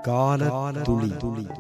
காலத்துளி.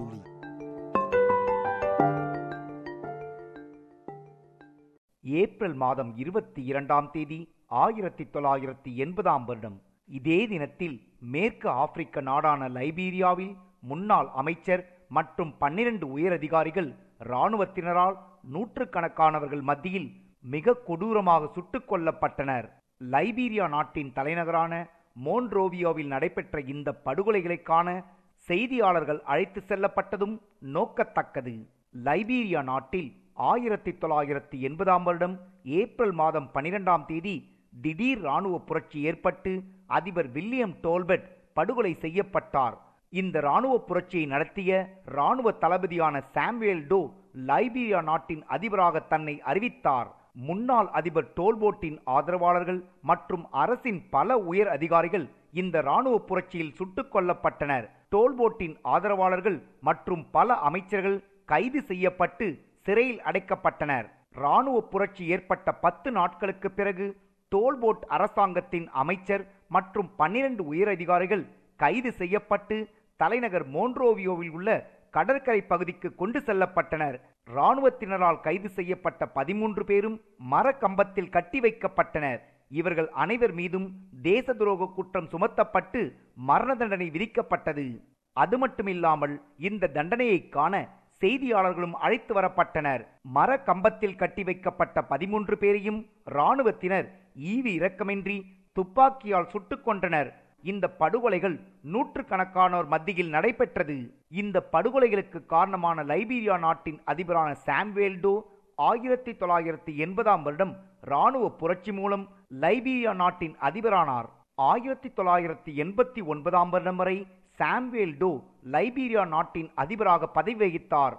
April மாதம் 22ஆம் தேதி 1980ஆம் வருடம் இதே தினத்தில் மேற்கு ஆப்பிரிக்க நாடான லைபீரியாவில் முன்னாள் அமைச்சர் மற்றும் 12 உயரதிகாரிகள் இராணுவத்தினரால் நூற்றுக்கணக்கானவர்கள் மத்தியில் மிக கொடூரமாக சுட்டுக் கொல்லப்பட்டனர். லைபீரியா நாட்டின் தலைநகரான மோன்ரோவியோவில் நடைபெற்ற இந்த படுகொலைகளை காண செய்தியாளர்கள் அழைத்து செல்லப்பட்டதும் நோக்கத்தக்கது. லைபீரியா நாட்டில் 1980ஆம் வருடம் ஏப்ரல் மாதம் 12ஆம் தேதி திடீர் இராணுவ புரட்சி ஏற்பட்டு அதிபர் வில்லியம் டோல்பட் படுகொலை செய்யப்பட்டார். இந்த இராணுவ புரட்சியை நடத்திய இராணுவ தளபதியான சாமுவேல் டோ லைபீரியா நாட்டின் அதிபராக தன்னை அறிவித்தார். முன்னாள் அதிபர் டோல்போட்டின் ஆதரவாளர்கள் மற்றும் அரசின் பல உயர் அதிகாரிகள் இந்த இராணுவ புரட்சியில் சுட்டுக் கொல்லப்பட்டனர். டோல்போட்டின் ஆதரவாளர்கள் மற்றும் பல அமைச்சர்கள் கைது செய்யப்பட்டு சிறையில் அடைக்கப்பட்டனர். இராணுவ புரட்சி ஏற்பட்ட 10 நாட்களுக்கு பிறகு டோல்போட் அரசாங்கத்தின் அமைச்சர் மற்றும் 12 உயரதிகாரிகள் கைது செய்யப்பட்டு தலைநகர் மோன்ரோவியோவில் உள்ள கடற்கரை பகுதிக்கு கொண்டு செல்லப்பட்டனர். இராணுவத்தினரால் கைது செய்யப்பட்ட 13 பேரும் மர கம்பத்தில் கட்டி வைக்கப்பட்டனர். இவர்கள் அனைவர் மீதும் தேச துரோக குற்றம் சுமத்தப்பட்டு மரண தண்டனை விதிக்கப்பட்டது. அது மட்டுமில்லாமல் இந்த தண்டனையை காண செய்தியாளர்களும் அழைத்து வரப்பட்டனர். மர கம்பத்தில் கட்டி வைக்கப்பட்ட 13 பேரையும் இராணுவத்தினர் ஈவு இரக்கமின்றி துப்பாக்கியால் சுட்டுக் கொன்றனர். இந்த படுகொலைகள் நூற்றுக்கணக்கானோர் மத்தியில் நடைபெற்றது. இந்த படுகொலைகளுக்கு காரணமான லைபீரியா நாட்டின் அதிபரான சாமுவேல் டோ 1980ஆம் வருடம் இராணுவ புரட்சி மூலம் லைபீரியா நாட்டின் அதிபரானார். 1989ஆம் வருடம் வரை சாமுவேல் டோ லைபீரியா நாட்டின் அதிபராக பதவி வகித்தார்.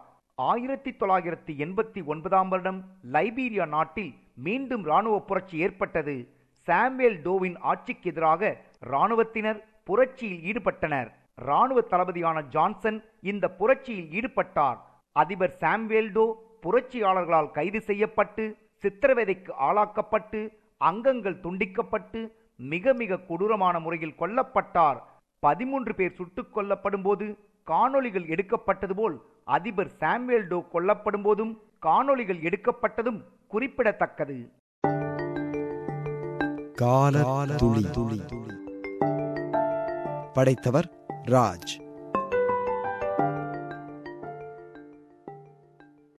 1989ஆம் வருடம் லைபீரியா நாட்டில் மீண்டும் இராணுவ புரட்சி ஏற்பட்டது. சாமுவேல் டோவின் ஆட்சிக்கு எதிராக இராணுவத்தினர் புரட்சியில் ஈடுபட்டனர். இராணுவ தளபதியான ஜான்சன் இந்த புரட்சியில் ஈடுபட்டார். அதிபர் சாமுவேல் டோ புரட்சியாளர்களால் கைது செய்யப்பட்டு சித்திரவதைக்கு ஆளாக்கப்பட்டு அங்கங்கள் துண்டிக்கப்பட்டு மிக மிக கொடூரமான முறையில் கொல்லப்பட்டார். 13 பேர் சுட்டுக் கொல்லப்படும் போது காணொளிகள் எடுக்கப்பட்டது போல் அதிபர் சாமுவேல் டோ கொல்லப்படும் போதும் காணொளிகள் எடுக்கப்பட்டதும் குறிப்பிடத்தக்கது. காலத்துளி. படைத்தவர் ராஜ்.